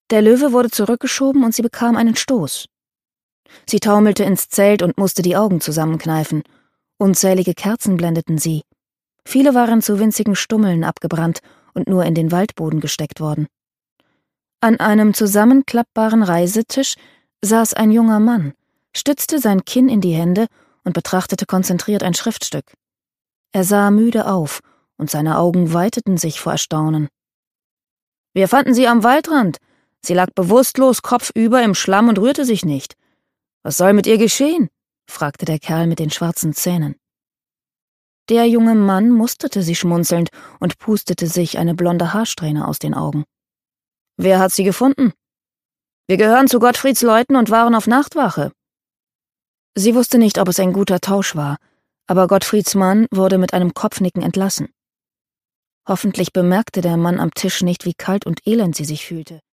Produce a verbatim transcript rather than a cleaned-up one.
Der Löwe wurde zurückgeschoben und sie bekam einen Stoß. Sie taumelte ins Zelt und musste die Augen zusammenkneifen. Unzählige Kerzen blendeten sie. Viele waren zu winzigen Stummeln abgebrannt und nur in den Waldboden gesteckt worden. An einem zusammenklappbaren Reisetisch saß ein junger Mann, stützte sein Kinn in die Hände und betrachtete konzentriert ein Schriftstück. Er sah müde auf, und seine Augen weiteten sich vor Erstaunen. »Wir fanden sie am Waldrand. Sie lag bewusstlos, kopfüber im Schlamm und rührte sich nicht. Was soll mit ihr geschehen?« fragte der Kerl mit den schwarzen Zähnen. Der junge Mann musterte sie schmunzelnd und pustete sich eine blonde Haarsträhne aus den Augen. »Wer hat sie gefunden?« »Wir gehören zu Gottfrieds Leuten und waren auf Nachtwache.« Sie wusste nicht, ob es ein guter Tausch war, aber Gottfrieds Mann wurde mit einem Kopfnicken entlassen. Hoffentlich bemerkte der Mann am Tisch nicht, wie kalt und elend sie sich fühlte.